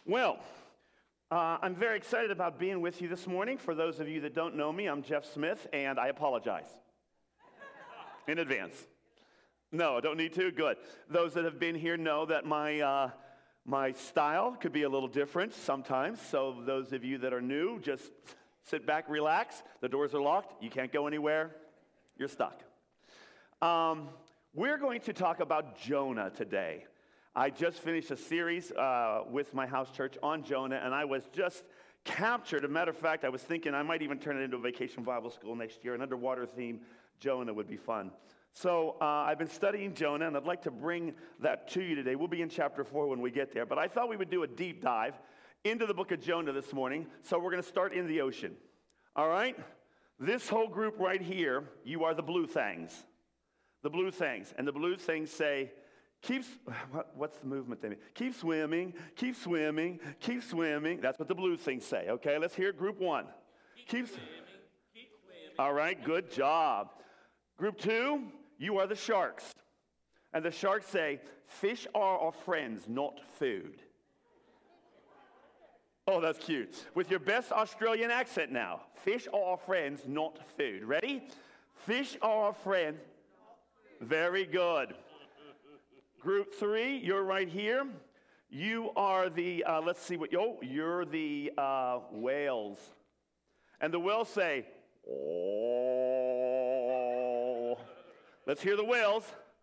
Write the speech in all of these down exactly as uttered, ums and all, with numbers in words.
Well, uh, I'm very excited about being with you this morning. For those of you that don't know me, I'm Jeff Smith, and I apologize in advance. No, I don't need to? Good. Those that have been here know that my uh, my style could be a little different sometimes. So those of you that are new, just sit back, relax. The doors are locked. You can't go anywhere. You're stuck. Um, we're going to talk about Jonah today. I just finished a series uh, with my house church on Jonah, and I was just captured. As a matter of fact, I was thinking I might even turn it into a vacation Bible school next year. An underwater theme, Jonah, would be fun. So uh, I've been studying Jonah, and I'd like to bring that to you today. We'll be in chapter four when we get there. But I thought we would do a deep dive into the book of Jonah this morning. So we're going to start in the ocean. All right? This whole group right here, you are the blue things. The blue things. And the blue things say, Keep, what, what's the movement they make? Keep swimming, keep swimming, keep swimming. That's what the blue things say, okay? Let's hear group one. Keep, keep swimming, keep swimming. All right, good job. Group two, you are the sharks. And the sharks say, fish are our friends, not food. Oh, that's cute. With your best Australian accent now. Fish are our friends, not food. Ready? Fish are our friends. Very good. Group three, you're right here. You are the, uh, let's see what, oh, you're the uh, whales. And the whales say, oh. Let's hear the whales.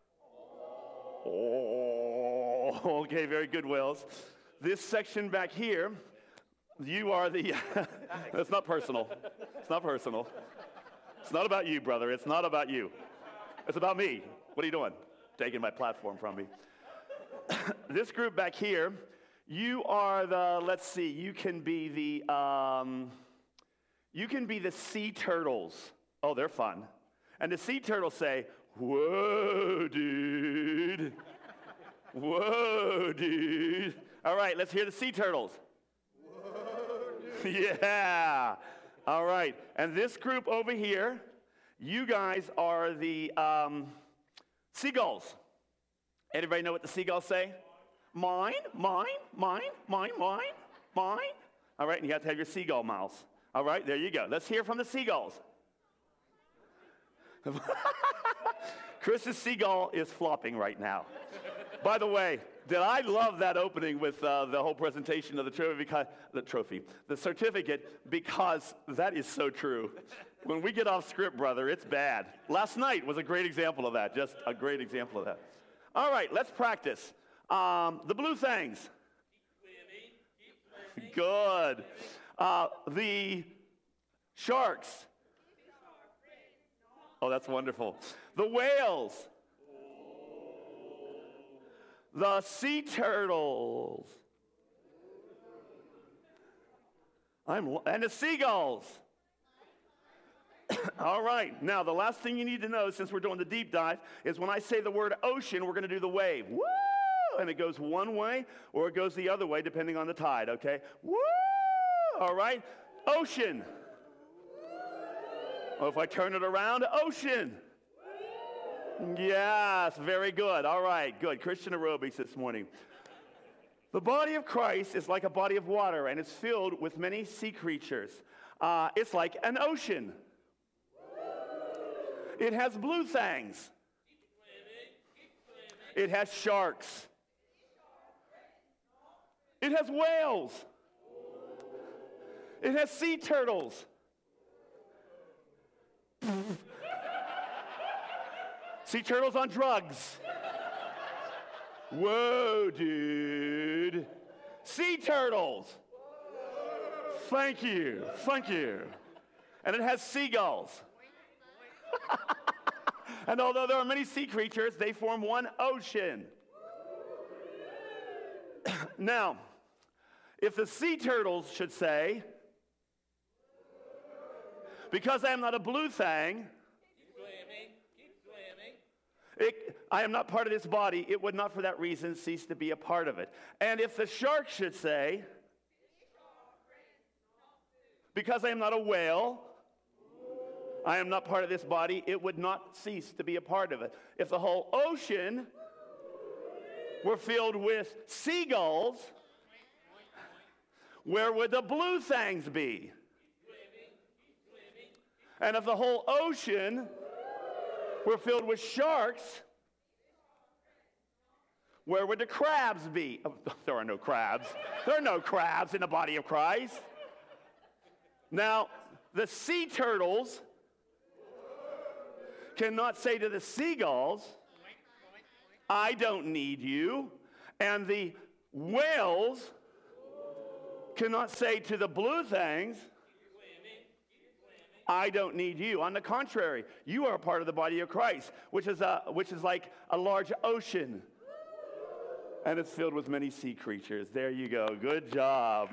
Oh. Okay, very good, whales. This section back here, you are the, that's not personal. It's not personal. It's not about you, brother. It's not about you. It's about me. What are you doing? Taking my platform from me. This group back here, you are the, let's see, you can be the, um, you can be the sea turtles. Oh, they're fun. And the sea turtles say, whoa, dude. Whoa, dude. All right, let's hear the sea turtles. Whoa, dude. Yeah. All right. And this group over here, you guys are the, um, seagulls. Anybody know what the seagulls say? Mine, mine, mine, mine, mine, mine. All right, and you have to have your seagull mouth. All right, there you go. Let's hear from the seagulls. Chris's seagull is flopping right now. By the way, did I love that opening with uh, the whole presentation of the trophy, because, the trophy, the certificate, because that is so true. When we get off script, brother, it's bad. Last night was a great example of that, just a great example of that. All right, let's practice. Um, the blue things. Keep swimming, keep swimming. Good. Uh, the sharks. Oh, that's wonderful. The whales. The sea turtles. I'm and the seagulls. All right. Now, the last thing you need to know, since we're doing the deep dive, is when I say the word ocean, we're going to do the wave. Woo! And it goes one way or it goes the other way, depending on the tide, okay? Woo! All right. Ocean. Oh, if I turn it around, ocean. Yes, very good. All right, good. Christian aerobics this morning. The body of Christ is like a body of water, and it's filled with many sea creatures. Uh, it's like an ocean. It has blue things. It has sharks. It has whales. It has sea turtles. Sea turtles on drugs. Whoa, dude. Sea turtles. Thank you. Thank you. And it has seagulls. And although there are many sea creatures, they form one ocean. Now, if the sea turtles should say, because I am not a blue thing, Keep swimming, keep swimming. It, I am not part of this body, it would not for that reason cease to be a part of it. And if the shark should say, because I am not a whale, I am not part of this body, it would not cease to be a part of it. If the whole ocean were filled with seagulls, where would the blue things be? And if the whole ocean were filled with sharks, where would the crabs be? Oh, there are no crabs. There are no crabs in the body of Christ. Now, the sea turtles cannot say to the seagulls, I don't need you. And the whales cannot say to the blue things, I don't need you. On the contrary, you are a part of the body of Christ, which is a, which is like a large ocean. And it's filled with many sea creatures. There you go. Good job.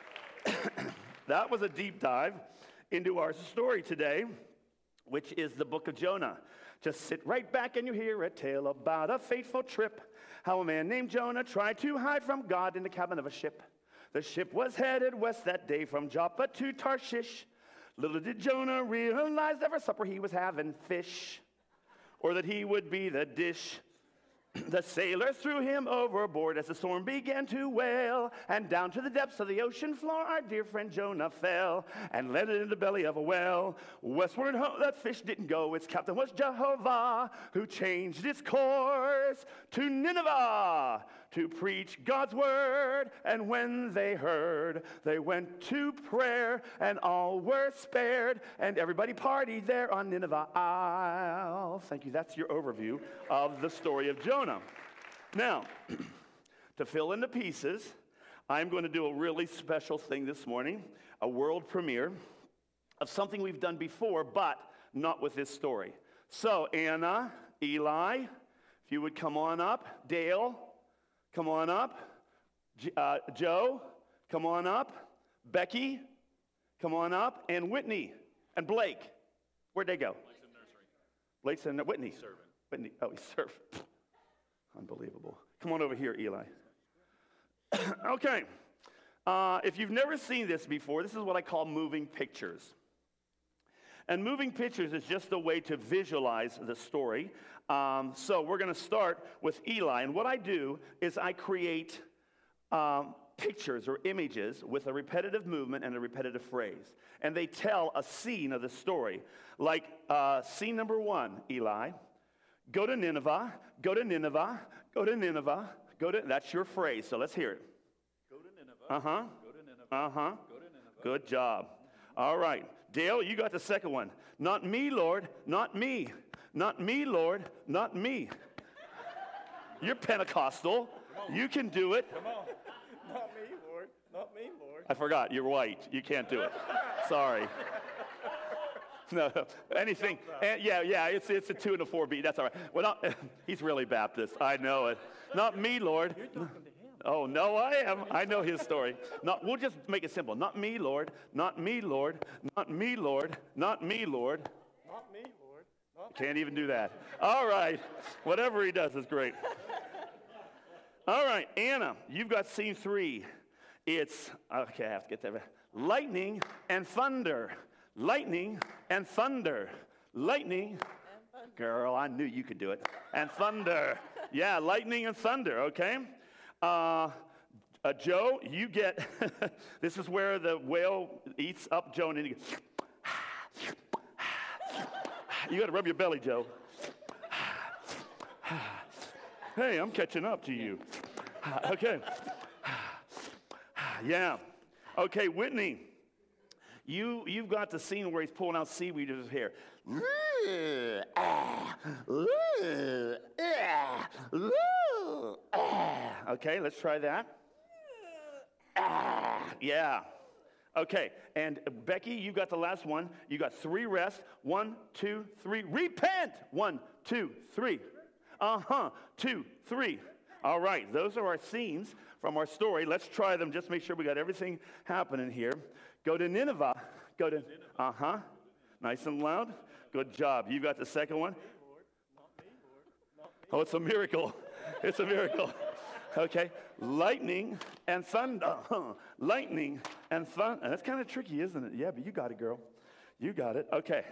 That was a deep dive into our story today, which is the book of Jonah. Just sit right back and you hear a tale about a fateful trip. How a man named Jonah tried to hide from God in the cabin of a ship. The ship was headed west that day from Joppa to Tarshish. Little did Jonah realize that for supper he was having fish, or that he would be the dish. The sailors threw him overboard as the storm began to wail, and down to the depths of the ocean floor our dear friend Jonah fell, and landed in the belly of a whale. Westward ho- that fish didn't go, its captain was Jehovah, who changed its course to Nineveh to preach God's word. And when they heard, they went to prayer, and all were spared, and everybody partied there on Nineveh Isle. Thank you. That's your overview of the story of Jonah. Now, to fill in the pieces, I'm going to do a really special thing this morning, a world premiere of something we've done before, but not with this story. So, Anna, Eli, if you would come on up. Dale, come on up. Uh, Joe, come on up. Becky, come on up. And Whitney and Blake. Where'd they go? Blake's in nursery. Blake's in Whitney. Serving. Whitney. Oh, he's serving. Unbelievable. Come on over here, Eli. Okay. Uh, if you've never seen this before, this is what I call moving pictures. And moving pictures is just a way to visualize the story. Um, so we're going to start with Eli. And what I do is I create um, pictures or images with a repetitive movement and a repetitive phrase. And they tell a scene of the story. Like uh, scene number one, Eli. Go to Nineveh, go to Nineveh, go to Nineveh, go to, that's your phrase, so let's hear it. Go to Nineveh. Uh-huh. Go to Nineveh. Uh-huh. Go to Nineveh. Good job. All right. Dale, you got the second one. Not me, Lord, not me. Not me, Lord, not me. You're Pentecostal. You can do it. Come on. Not me, Lord. Not me, Lord. I forgot, you're white. You can't do it. Sorry. No, anything. And yeah, yeah, it's it's a two and a four beat. That's all right. Well, not, he's really Baptist. I know it. Not me, Lord. You're talking to him. Oh, no, I am. I know his story. Not, we'll just make it simple. Not me, Lord. Not me, Lord. Not me, Lord. Not me, Lord. Not me, Lord. Not Can't even do that. All right. Whatever he does is great. All right, Anna, you've got scene three. It's, okay, I have to get there. Lightning and thunder. Lightning and thunder. Lightning. Girl, I knew you could do it. And thunder. Yeah, lightning and thunder, okay? Uh, uh, Joe, you get, this is where the whale eats up Jonah. And you, you got to rub your belly, Joe. Hey, I'm catching up to you. Okay. Yeah. Okay, Whitney. You, you've got the scene where he's pulling out seaweed in his hair. Okay, let's try that. Yeah. Okay, and Becky, you got the last one. You got three rests. One, two, three. Repent. One, two, three. Uh-huh. Two, three. All right, those are our scenes from our story. Let's try them. Just make sure we got everything happening here. Go to Nineveh. Go to, uh-huh. Nice and loud. Good job. You got the second one? Oh, it's a miracle. It's a miracle. Okay. Lightning and thunder. Lightning and thunder. That's kind of tricky, isn't it? Yeah, but you got it, girl. You got it. Okay.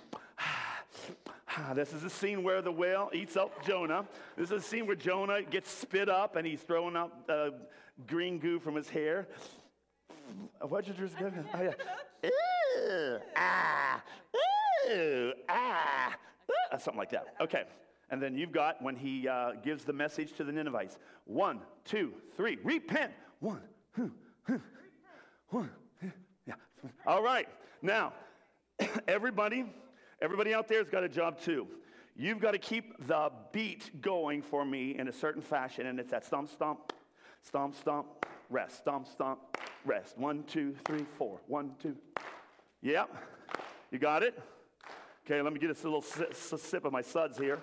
This is the scene where the whale eats up Jonah. This is the scene where Jonah gets spit up and he's throwing out uh, green goo from his hair. What'd you just go? Oh, yeah. Ooh, ah, ooh, ah, uh, something like that. Okay. And then you've got when he uh, gives the message to the Ninevites. One, two, three. Repent. One, two, one. Yeah. All right. Now, everybody, everybody out there has got a job too. You've got to keep the beat going for me in a certain fashion, and it's that stomp, stomp, stomp, stomp, rest, stomp, stomp, rest. One, two, three, four. One, two. Yep. You got it? Okay, let me get a little si- sip of my suds here.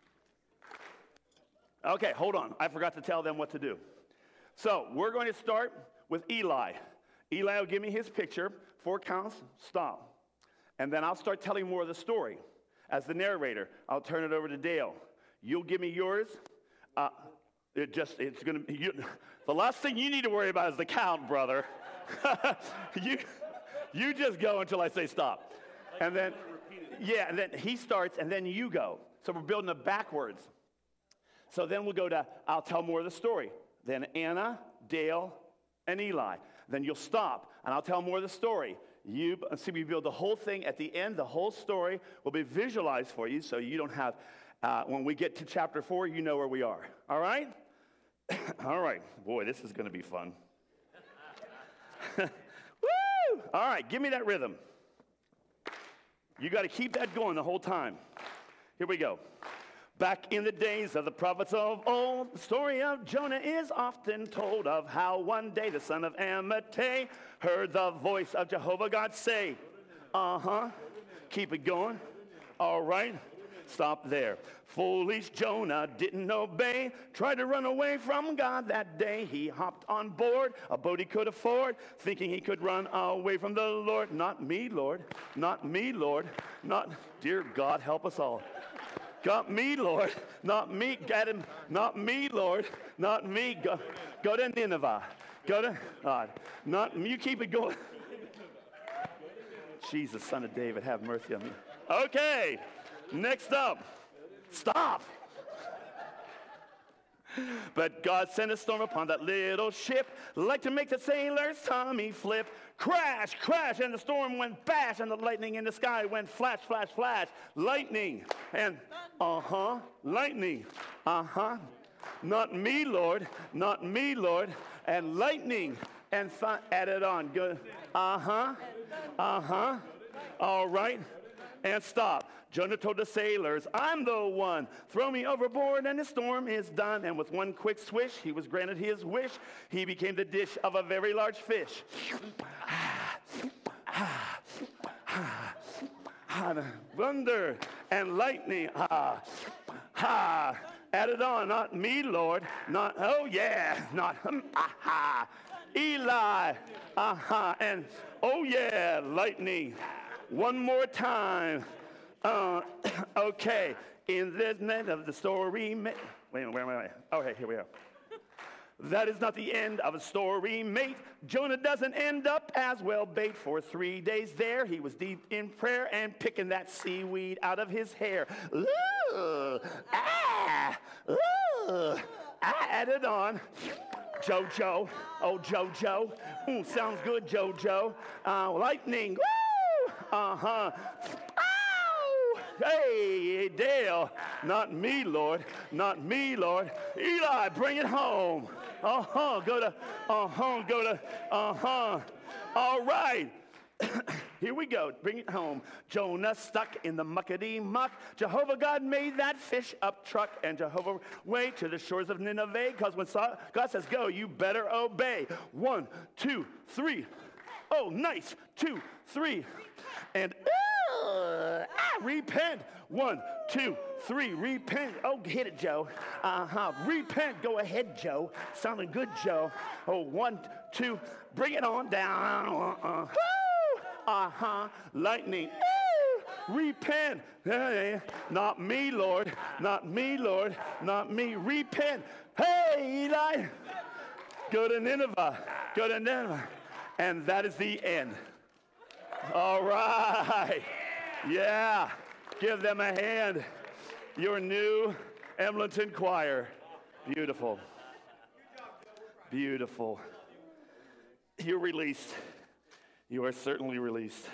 Okay, hold on. I forgot to tell them what to do. So we're going to start with Eli. Eli will give me his picture. Four counts, stop. And then I'll start telling more of the story. As the narrator, I'll turn it over to Dale. You'll give me yours. Uh, it just, it's going to be, the last thing you need to worry about is the count, brother. you, you just go until I say stop. And then, yeah, and then he starts, and then you go. So we're building it backwards. So then we'll go to, I'll tell more of the story. Then Anna, Dale, and Eli. Then you'll stop, and I'll tell more of the story. You see, we build the whole thing. At the end, the whole story will be visualized for you, so you don't have, uh, when we get to chapter four, you know where we are. All right? All right. Boy, this is going to be fun. Woo! All right, give me that rhythm. You got to keep that going the whole time. Here we go. Back in the days of the prophets of old, the story of Jonah is often told of how one day the son of Amittai heard the voice of Jehovah God say, uh-huh, keep it going, all right, stop there. Foolish Jonah didn't obey, tried to run away from God that day. He hopped on board a boat he could afford, thinking he could run away from the Lord. Not me, Lord, not me, Lord, not, dear God, help us all. Got me, Lord, not me, got him, not me, Lord, not me. Go, go to Nineveh. Go to God. Not you keep it going. Jesus, son of David, have mercy on me. Okay, next up. Stop. But God sent a storm upon that little ship, like to make the sailor's tummy flip. Crash, crash, and the storm went bash, and the lightning in the sky went flash, flash, flash. Lightning, and uh-huh, lightning, uh-huh. Not me, Lord, not me, Lord. And lightning, and th- added on. Good, uh-huh, uh-huh. All right, and stop. Jonah told the sailors, I'm the one. Throw me overboard and the storm is done. And with one quick swish, he was granted his wish. He became the dish of a very large fish. Thunder and lightning. Ha, ha. Added on, not me, Lord. Not, oh yeah, not, um, aha. Eli, aha. And, oh yeah, lightning. One more time. Uh, okay, in this net of the story, ma- wait a minute, where am I? Okay, here we are. That is not the end of a story, mate. Jonah doesn't end up as well bait. For three days there, he was deep in prayer and picking that seaweed out of his hair. Ooh, ah, ooh, I added on. Jojo, oh Jojo, ooh, sounds good, Jojo. Uh, lightning, woo, uh-huh. Hey, Dale, not me, Lord, not me, Lord. Eli, bring it home. Uh-huh, go to, uh-huh, go to, uh-huh. All right. Here we go. Bring it home. Jonah stuck in the muckety muck. Jehovah God made that fish up truck, and Jehovah way to the shores of Nineveh, because when God says go, you better obey. One, two, three. Oh, nice. Two, three. And uh, ah, repent. One, two, three. Repent. Oh, hit it, Joe. Uh-huh. Repent. Go ahead, Joe. Sounding good, Joe. Oh, one, two. Bring it on down. Uh-uh. Uh-huh. Lightning. Woo! Repent. Hey, not me, Lord. Not me, Lord. Not me. Repent. Hey, Eli. Go to Nineveh. Go to Nineveh. And that is the end. All right. Yeah. Give them a hand. Your new Embleton Choir. Beautiful. Beautiful. You're released. You are certainly released.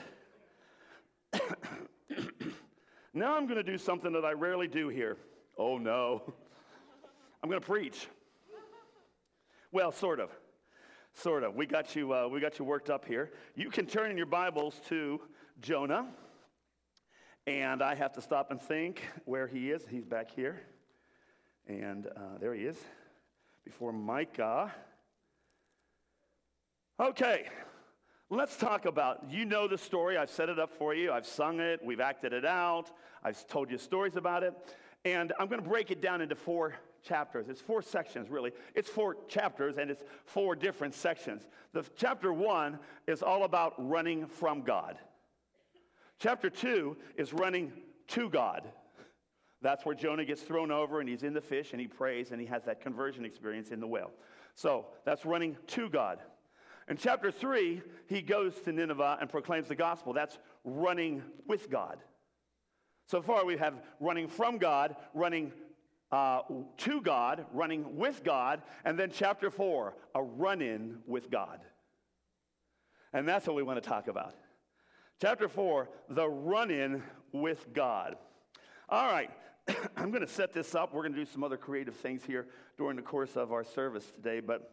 Now I'm going to do something that I rarely do here. Oh, no. I'm going to preach. Well, sort of. Sort of. We got you, uh, we got you worked up here. You can turn in your Bibles to Jonah. And I have to stop and think where he is. He's back here. And uh, there he is. Before Micah. Okay. Let's talk about, you know the story. I've set it up for you. I've sung it. We've acted it out. I've told you stories about it. And I'm going to break it down into four chapters. It's four sections, really. It's four chapters, and it's four different sections. The chapter one is all about running from God. Chapter two is running to God. That's where Jonah gets thrown over, and he's in the fish, and he prays, and he has that conversion experience in the whale. So that's running to God. In chapter three, he goes to Nineveh and proclaims the gospel. That's running with God. So far, we have running from God, running uh, to God, running with God, and then chapter four, a run-in with God. And that's what we want to talk about. Chapter four, the run-in with God. All right, I'm going to set this up. We're going to do some other creative things here during the course of our service today, but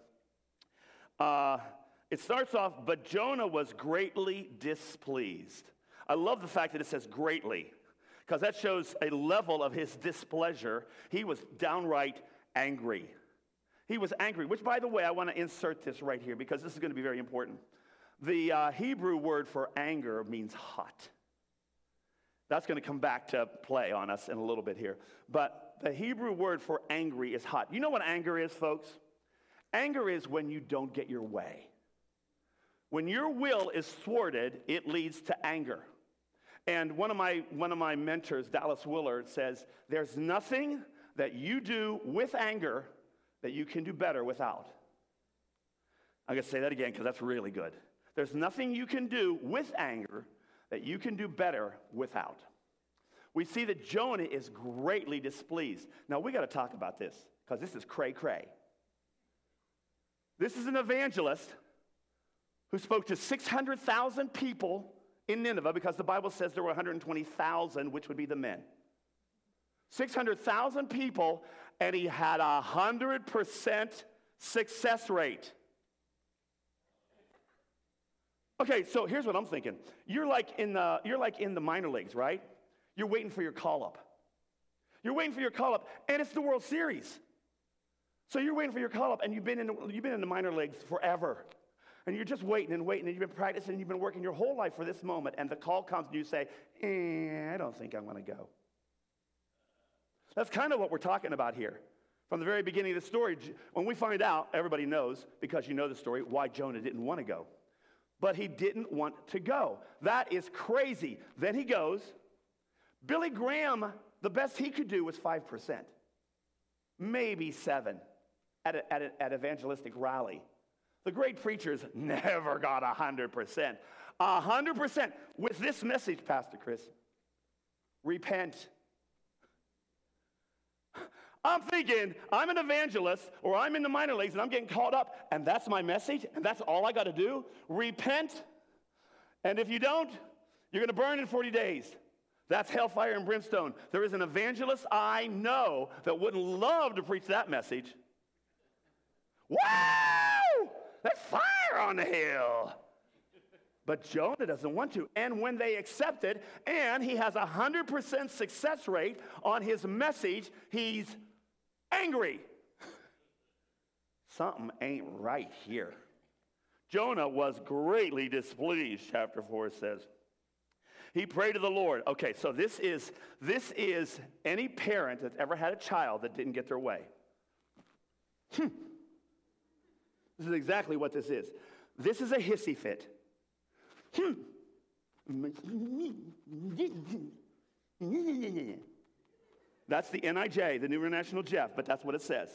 uh, it starts off, but Jonah was greatly displeased. I love the fact that it says greatly, because that shows a level of his displeasure. He was downright angry. He was angry, which, by the way, I want to insert this right here, because this is going to be very important. The uh, Hebrew word for anger means hot. That's going to come back to play on us in a little bit here. But the Hebrew word for angry is hot. You know what anger is, folks? Anger is when you don't get your way. When your will is thwarted, it leads to anger. And one of my one of my mentors, Dallas Willard, says, there's nothing that you do with anger that you can do better without. I'm going to say that again because that's really good. There's nothing you can do with anger that you can do better without. We see that Jonah is greatly displeased. Now, we got to talk about this because this is cray-cray. This is an evangelist who spoke to six hundred thousand people in Nineveh, because the Bible says there were one hundred twenty thousand, which would be the men. six hundred thousand people, and he had a one hundred percent success rate. Okay, so here's what I'm thinking. You're like in the, you're like in the minor leagues, right? You're waiting for your call-up. You're waiting for your call-up, and it's the World Series. So you're waiting for your call-up, and you've been in the, you've been in the minor leagues forever. And you're just waiting and waiting, and you've been practicing, and you've been working your whole life for this moment, and the call comes, and you say, eh, I don't think I want to go. That's kind of what we're talking about here. From the very beginning of the story, when we find out, everybody knows, because you know the story, why Jonah didn't want to go. But he didn't want to go. That is crazy. Then he goes. Billy Graham, the best he could do was five percent. Maybe seven at a, at a, at evangelistic rally. The great preachers never got one hundred percent. one hundred percent with this message, Pastor Chris. Repent. I'm thinking, I'm an evangelist, or I'm in the minor leagues, and I'm getting caught up, and that's my message, and that's all I got to do? Repent. And if you don't, you're going to burn in forty days. That's hellfire and brimstone. There is an evangelist I know that wouldn't love to preach that message. Wow! There's fire on the hill. But Jonah doesn't want to. And when they accept it, and he has a one hundred percent success rate on his message, he's angry. Something ain't right here. Jonah was greatly displeased, chapter four says. He prayed to the Lord. Okay, so this is, this is any parent that's ever had a child that didn't get their way. Hmm. This is exactly what this is. This is a hissy fit. Hmm. That's the N I J, the New International Jeff, but that's what it says.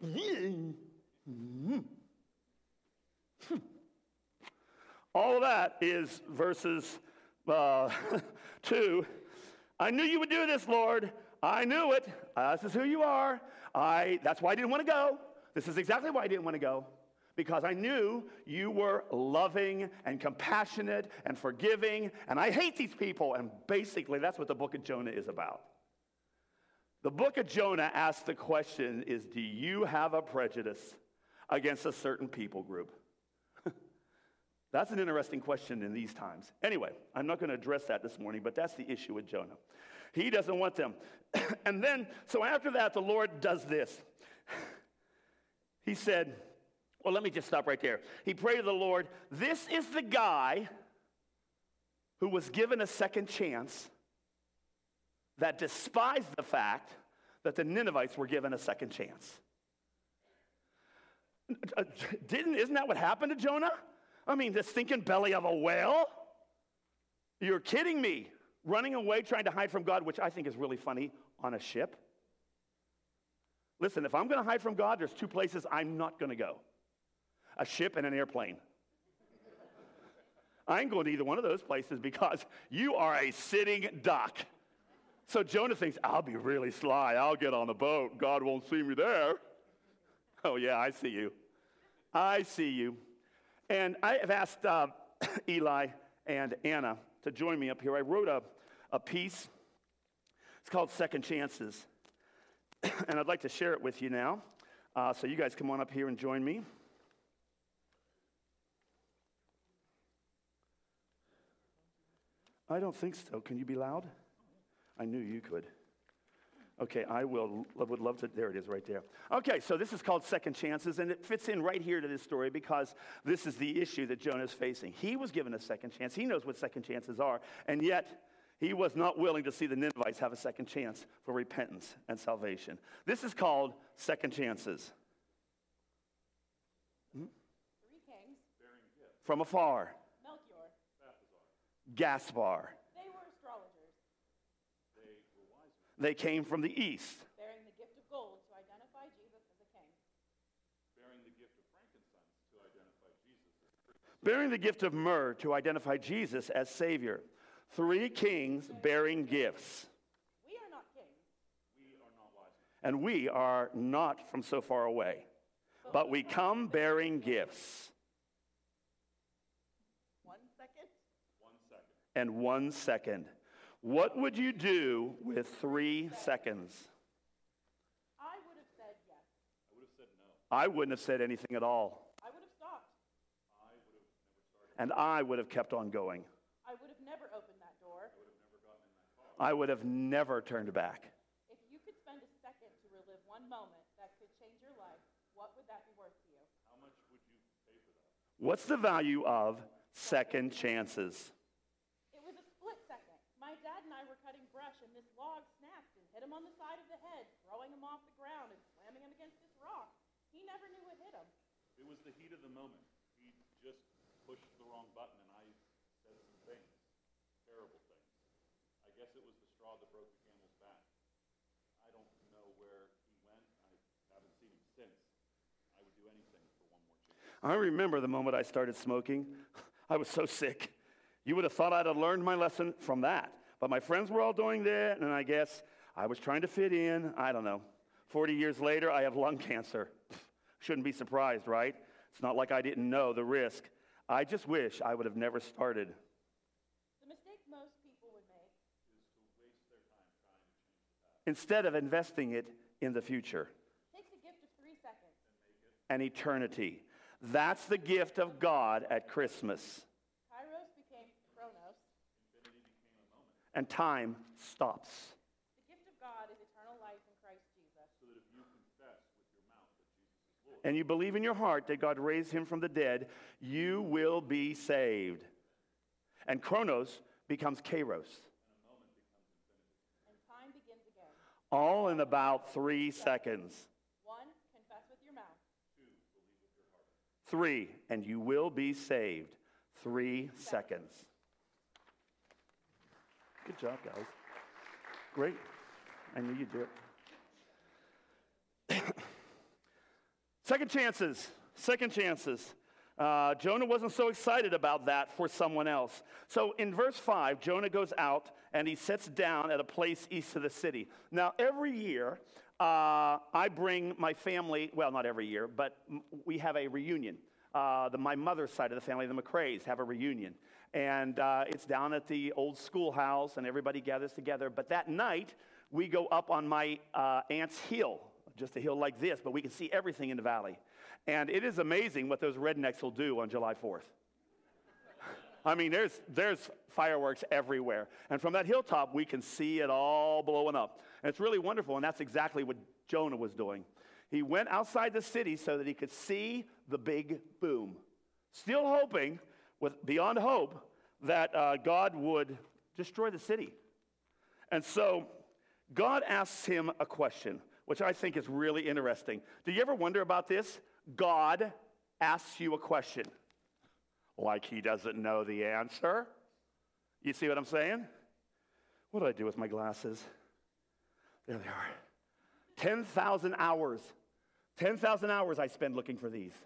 All of that is verses uh, two. I knew you would do this, Lord. I knew it. Uh, this is who you are. I. That's why I didn't want to go. This is exactly why I didn't want to go. because I knew you were loving and compassionate and forgiving, and I hate these people. And basically, that's what the book of Jonah is about. The book of Jonah asks the question is, do you have a prejudice against a certain people group? That's an interesting question in these times. Anyway, I'm not going to address that this morning, but that's the issue with Jonah. He doesn't want them. And then, so after that, the Lord does this. He said, well, let me just stop right there. He prayed to the Lord, this is the guy who was given a second chance that despised the fact that the Ninevites were given a second chance. Didn't, isn't that what happened to Jonah? I mean, the stinking belly of a whale? You're kidding me. Running away, trying to hide from God, which I think is really funny, on a ship. Listen, if I'm going to hide from God, there's two places I'm not going to go. A ship and an airplane. I ain't going to either one of those places because you are a sitting duck. So Jonah thinks, I'll be really sly. I'll get on the boat. God won't see me there. Oh, yeah, I see you. I see you. And I have asked uh, Eli and Anna to join me up here. I wrote a, a piece. It's called Second Chances. And I'd like to share it with you now. Uh, so you guys come on up here and join me. I don't think so. Can you be loud? I knew you could. Okay, I will, I would love to, there it is right there. Okay, so this is called Second Chances, and it fits in right here to this story because this is the issue that Jonah is facing. He was given a second chance. He knows what second chances are, and yet he was not willing to see the Ninevites have a second chance for repentance and salvation. This is called Second Chances. Hmm? Three kings. From afar. Melchior. Gaspar. They were astrologers. They came from the east. Bearing the gift of gold to identify Jesus as a king. Bearing the gift of frankincense to identify Jesus as priest. Bearing the gift of myrrh to identify Jesus as Savior. Three kings bearing gifts. We are not kings. We are not wise men. And we are not from so far away. But we come bearing gifts. One second. One second. And one second. What would you do with three seconds? I would have said yes. I would have said no. I wouldn't have said anything at all. I would have stopped. I would have never started. And I would have kept on going. I would have never opened that door. I would have never gotten in that car. I would have never turned back. If you could spend a second to relive one moment that could change your life, what would that be worth to you? How much would you pay for that? What's the value of second chances? It was a split second. My dad and I were cutting brush, and this log snapped and hit him on the side of the head, throwing him off the ground and slamming him against this rock. He never knew it hit him. It was the heat of the moment. He just pushed the wrong button, and I said some things, terrible things. I guess it was the straw that broke the camel's back. I don't know where he went. I haven't seen him since. I would do anything for one more chance. I remember the moment I started smoking. I was so sick. You would have thought I'd have learned my lesson from that. But my friends were all doing that, and I guess I was trying to fit in. I don't know. forty years later, I have lung cancer. Shouldn't be surprised, right? It's not like I didn't know the risk. I just wish I would have never started. The mistake most people would make Is to waste their time trying to change the past. Instead of investing it in the future take the gift of three seconds. and eternity. That's the gift of God at Christmas. Kairos became chronos. Infinity became a moment. And time stops. The gift of God is eternal life in Christ Jesus. So that if you confess with your mouth that Jesus is Lord, And you believe in your heart that God raised him from the dead, you will be saved. And chronos becomes kairos. And time begins again. All in about three seconds. One, confess with your mouth. Three, and you will be saved. Three seconds. Good job, guys. Great. I knew you'd do it. Second chances. Second chances. Uh, Jonah wasn't so excited about that for someone else. So in verse five, Jonah goes out and he sits down at a place east of the city. Now, every year, uh, I bring my family, well, not every year, but m- we have a reunion. Uh, the, my mother's side of the family, the McCrays, have a reunion. And uh, it's down at the old schoolhouse, and everybody gathers together. But that night, we go up on my uh, aunt's hill, just a hill like this, but we can see everything in the valley. And it is amazing what those rednecks will do on July fourth. I mean, there's there's fireworks everywhere. And from that hilltop, we can see it all blowing up. And it's really wonderful, and that's exactly what Jonah was doing. He went outside the city so that he could see the big boom, still hoping, with beyond hope, that uh, God would destroy the city. And so God asks him a question, which I think is really interesting. Do you ever wonder about this? God asks you a question. Like he doesn't know the answer. You see what I'm saying? What do I do with my glasses? There they are. ten thousand hours. ten thousand hours I spend looking for these.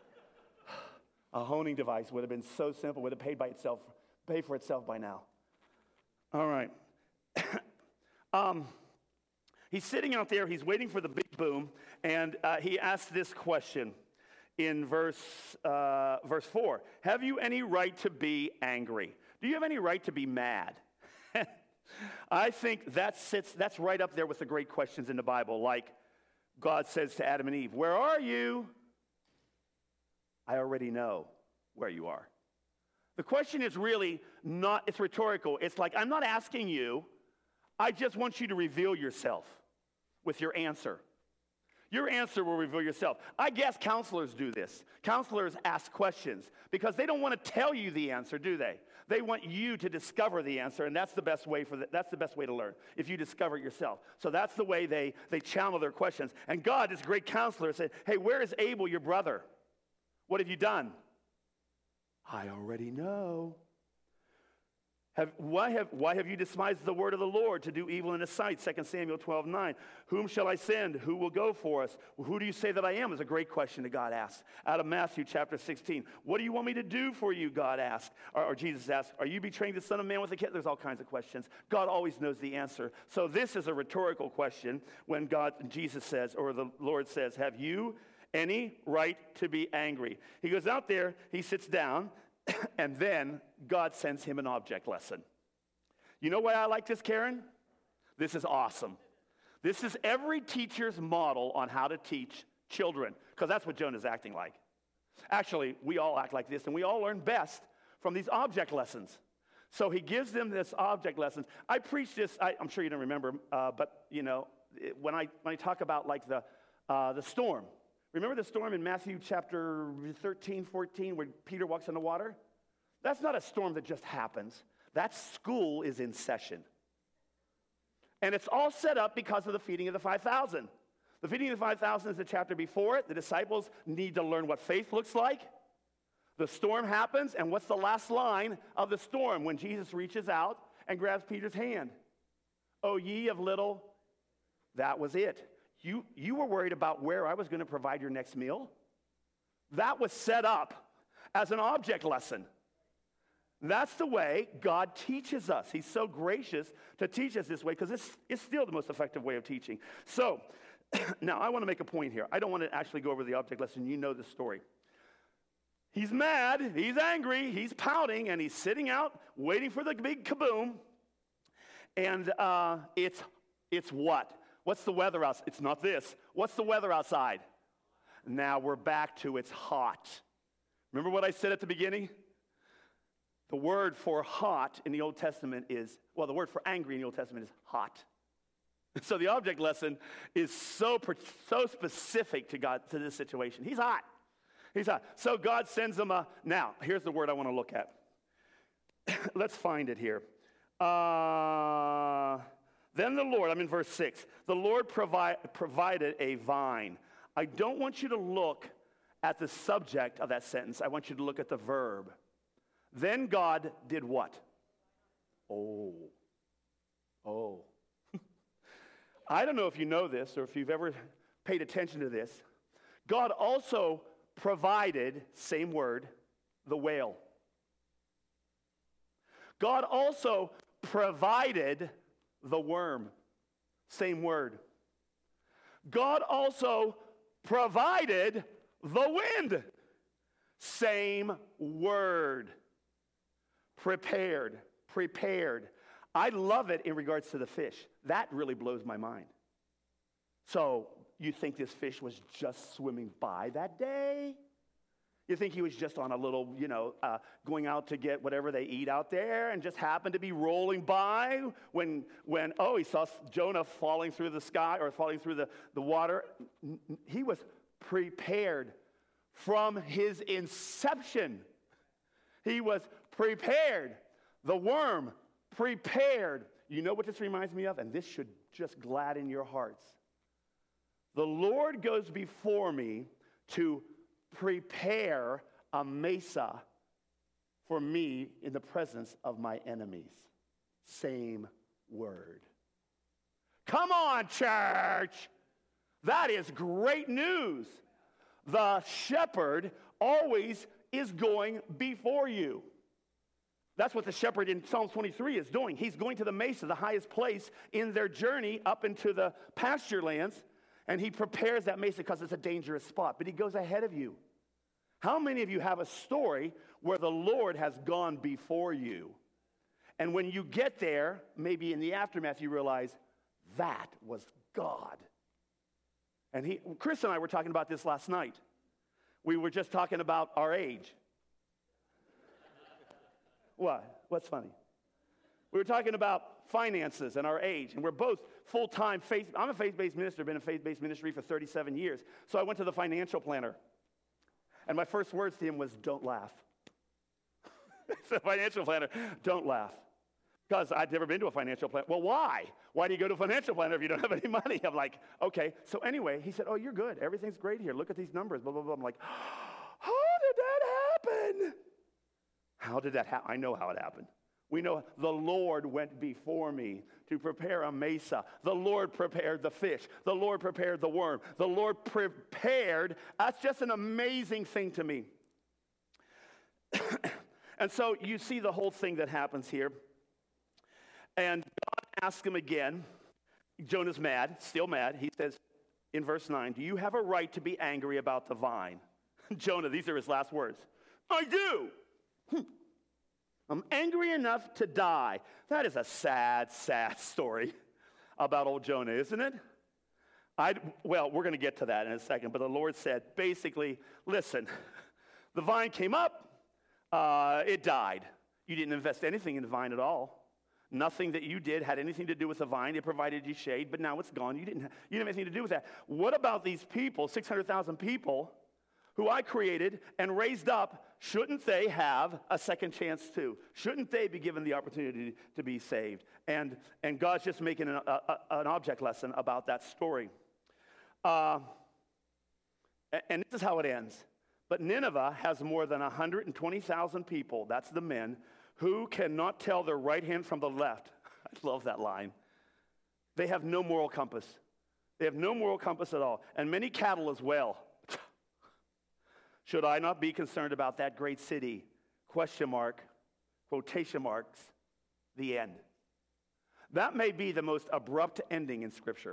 A honing device would have been so simple, would have paid by itself, paid for itself by now. All right. um, he's sitting out there, he's waiting for the big boom, and uh, he asks this question. In verse uh, verse four, have you any right to be angry? Do you have any right to be mad? I think that sits, that's right up there with the great questions in the Bible, like God says to Adam and Eve, where are you? I already know where you are. The question is really not, it's rhetorical. It's like, I'm not asking you, I just want you to reveal yourself with your answer. Your answer will reveal yourself. I guess counselors do this. Counselors ask questions because they don't want to tell you the answer, do they? They want you to discover the answer, and that's the best way for the, that's the best way to learn, if you discover it yourself. So that's the way they, they channel their questions. And God, this great counselor, said, hey, where is Abel, your brother? What have you done? I already know. Have, why, have, why have you despised the word of the Lord to do evil in his sight? Second Samuel twelve nine. Whom shall I send? Who will go for us? Who do you say that I am? Is a great question that God asks. Out of Matthew chapter sixteen. What do you want me to do for you? God asked. Or, or Jesus asked. Are you betraying the Son of Man with a kid? There's all kinds of questions. God always knows the answer. So this is a rhetorical question when God, Jesus says, or the Lord says, have you any right to be angry? He goes out there, he sits down, and then God sends him an object lesson. You know why I like this, Karen? This is awesome. This is every teacher's model on how to teach children, because that's what Jonah's acting like. Actually, we all act like this, and we all learn best from these object lessons. So he gives them this object lesson. I preach this, I, I'm sure you don't remember, uh, but, you know, it, when I when I talk about, like, the uh, the storm. Remember the storm in Matthew chapter thirteen, fourteen, where Peter walks on the water? That's not a storm that just happens. That school is in session. And it's all set up because of the feeding of the five thousand. The feeding of the five thousand is the chapter before it. The disciples need to learn what faith looks like. The storm happens, and what's the last line of the storm when Jesus reaches out and grabs Peter's hand? O ye of little, that was it. You, you were worried about where I was going to provide your next meal? That was set up as an object lesson. That's the way God teaches us. He's so gracious to teach us this way because it's, it's still the most effective way of teaching. So, now I want to make a point here. I don't want to actually go over the object lesson. You know the story. He's mad, he's angry, he's pouting, and he's sitting out waiting for the big kaboom. And uh, it's, it's what? What's the weather outside? It's not this. What's the weather outside? Now we're back to it's hot. Remember what I said at the beginning? The word for hot in the Old Testament is, well, the word for angry in the Old Testament is hot. So the object lesson is so, so specific to God, to this situation. He's hot. He's hot. So God sends him a, now, here's the word I want to look at. Let's find it here. Uh... Then the Lord, I'm in verse six, the Lord provi- provided a vine. I don't want you to look at the subject of that sentence. I want you to look at the verb. Then God did what? Oh. Oh. I don't know if you know this or if you've ever paid attention to this. God also provided, same word, the whale. God also provided the worm. Same word. God also provided the wind. Same word. Prepared, prepared. I love it in regards to the fish. That really blows my mind. So you think this fish was just swimming by that day? You think he was just on a little, you know, uh, going out to get whatever they eat out there and just happened to be rolling by when, when oh, he saw Jonah falling through the sky or falling through the, the water. He was prepared from his inception. He was prepared. The worm, prepared. You know what this reminds me of? And this should just gladden your hearts. The Lord goes before me to prepare a mesa for me in the presence of my enemies. Same word. Come on, church. That is great news. The shepherd always is going before you. That's what the shepherd in Psalm twenty-three is doing. He's going to the mesa, the highest place in their journey up into the pasture lands. And he prepares that mesa because it's a dangerous spot. But he goes ahead of you. How many of you have a story where the Lord has gone before you? And when you get there, maybe in the aftermath, you realize that was God. And he, Chris and I were talking about this last night. We were just talking about our age. What? What's funny? We were talking about finances and our age, and we're both full-time faith. I'm a faith-based minister, been in faith-based ministry for thirty-seven years. So I went to the financial planner, and my first words to him was, don't laugh. The financial planner, don't laugh. Because I'd never been to a financial planner. Well, why? Why do you go to a financial planner if you don't have any money? I'm like, okay. So anyway, he said, oh, you're good. Everything's great here. Look at these numbers, blah, blah, blah. I'm like, how did that happen? How did that happen? I know how it happened. We know the Lord went before me to prepare a mesa. The Lord prepared the fish. The Lord prepared the worm. The Lord prepared. That's just an amazing thing to me. And so you see the whole thing that happens here. And God asks him again. Jonah's mad, still mad. He says in verse nine, do you have a right to be angry about the vine? Jonah, these are his last words. I do. I'm angry enough to die. That is a sad, sad story about old Jonah, isn't it? I well, we're going to get to that in a second, but the Lord said, basically, listen, the vine came up, uh, it died. You didn't invest anything in the vine at all. Nothing that you did had anything to do with the vine. It provided you shade, but now it's gone. You didn't, you didn't have anything to do with that. What about these people, six hundred thousand people, who I created and raised up? Shouldn't they have a second chance too? Shouldn't they be given the opportunity to be saved? And, and God's just making an, a, an object lesson about that story. Uh, and this is how it ends. But Nineveh has more than one hundred twenty thousand people, that's the men, who cannot tell their right hand from the left. I love that line. They have no moral compass. They have no moral compass at all. And many cattle as well. Should I not be concerned about that great city? Question mark, quotation marks, the end. That may be the most abrupt ending in Scripture.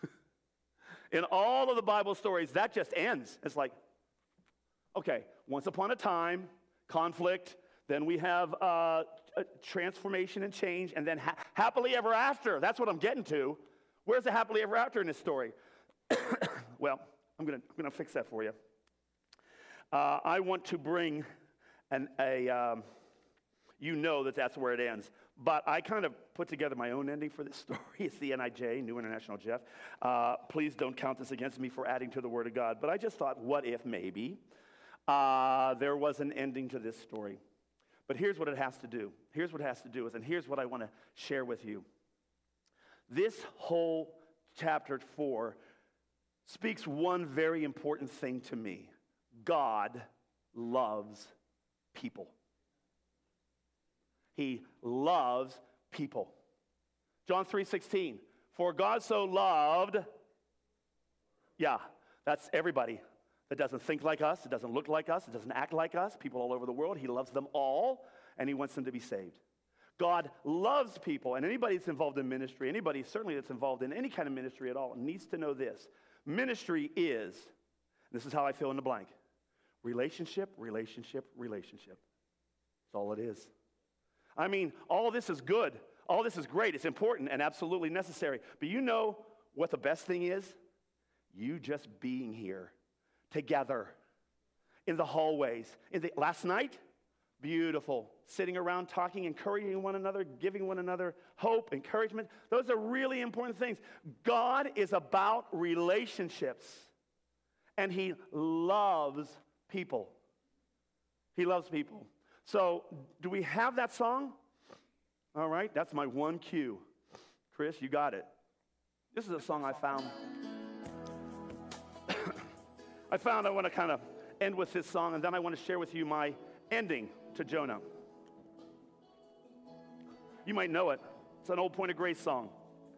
In all of the Bible stories, that just ends. It's like, okay, once upon a time, conflict, then we have uh, transformation and change, and then ha- happily ever after. That's what I'm getting to. Where's the happily ever after in this story? Well, I'm going to I'm gonna fix that for you. Uh, I want to bring an, a, um, you know that that's where it ends. But I kind of put together my own ending for this story. It's the N I J, New International Jeff. Uh, please don't count this against me for adding to the Word of God. But I just thought, what if maybe uh, there was an ending to this story? But here's what it has to do. Here's what it has to do with, and here's what I want to share with you. This whole chapter four speaks one very important thing to me. God loves people. He loves people. John three sixteen. For God so loved, yeah, that's everybody that doesn't think like us, it doesn't look like us, it doesn't act like us, people all over the world. He loves them all, and he wants them to be saved. God loves people, and anybody that's involved in ministry, anybody certainly that's involved in any kind of ministry at all, needs to know this. Ministry is, this is how I fill in the blank, relationship, relationship, relationship. That's all it is. I mean, all this is good. All this is great. It's important and absolutely necessary. But you know what the best thing is? You just being here together in the hallways. In the, last night, beautiful. Sitting around talking, encouraging one another, giving one another hope, encouragement. Those are really important things. God is about relationships. And he loves people. He loves people. So, do we have that song? All right, that's my one cue. Chris, you got it. This is a song I found. I found I want to kind of end with this song, and then I want to share with you my ending to Jonah. You might know it. It's an old Point of Grace song.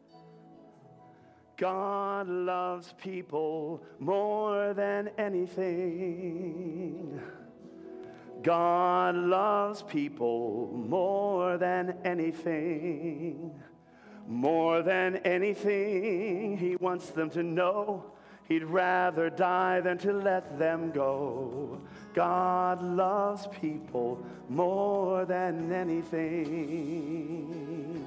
God loves people more than anything. God loves people more than anything. More than anything, he wants them to know he'd rather die than to let them go. God loves people more than anything.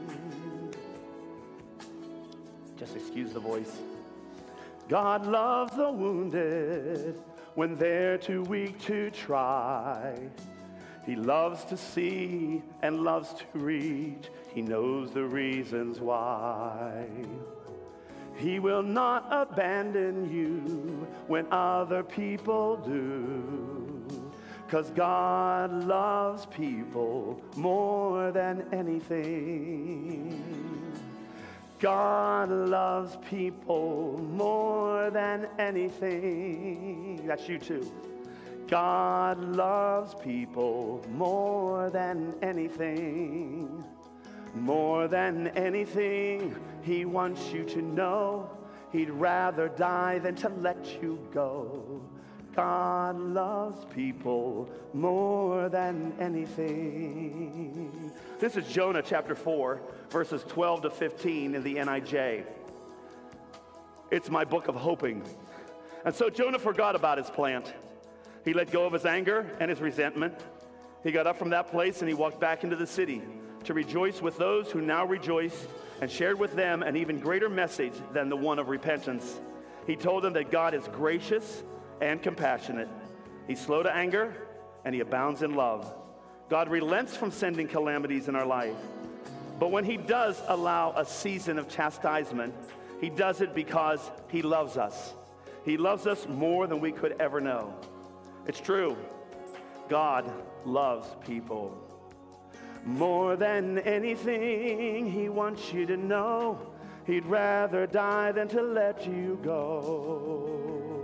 Just excuse the voice. God loves the wounded when they're too weak to try. He loves to see and loves to reach. He knows the reasons why. He will not abandon you when other people do. 'Cause God loves people more than anything. God loves people more than anything. That's you too. God loves people more than anything. More than anything, he wants you to know he'd rather die than to let you go. God loves people more than anything. This is Jonah chapter four, verses twelve to fifteen in the N I J. It's my book of hoping. And so Jonah forgot about his plant. He let go of his anger and his resentment. He got up from that place and he walked back into the city to rejoice with those who now rejoice, and shared with them an even greater message than the one of repentance. He told them that God is gracious and compassionate. He's slow to anger, and he abounds in love. God relents from sending calamities in our life. But when he does allow a season of chastisement, he does it because he loves us. He loves us more than we could ever know. It's true. God loves people. More than anything, he wants you to know he'd rather die than to let you go.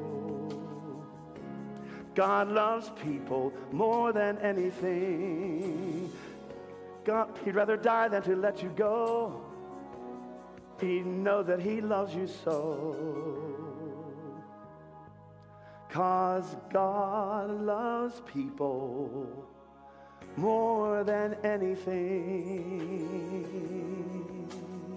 God loves people more than anything. God, he'd rather die than to let you go. He knows that he loves you so. 'Cause God loves people more than anything.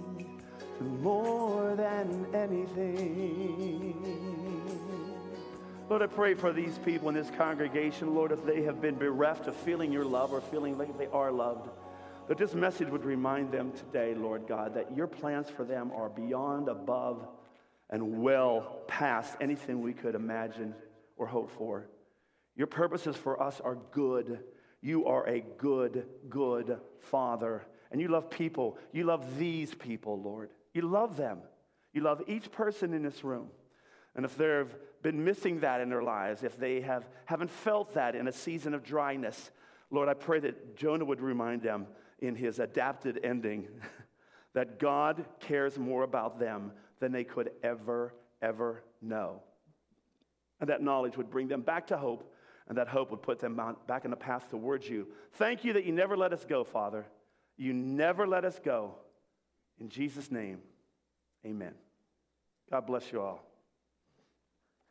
More than anything. Lord, I pray for these people in this congregation, Lord, if they have been bereft of feeling your love or feeling like they are loved, that this message would remind them today, Lord God, that your plans for them are beyond, above, and well past anything we could imagine or hope for. Your purposes for us are good. You are a good, good Father. And you love people. You love these people, Lord. You love them. You love each person in this room. And if they've been missing that in their lives, if they have, haven't felt that in a season of dryness, Lord, I pray that Jonah would remind them in his adapted ending that God cares more about them than they could ever, ever know. And that knowledge would bring them back to hope, and that hope would put them back on the path towards you. Thank you that you never let us go, Father. You never let us go. In Jesus' name, amen. God bless you all.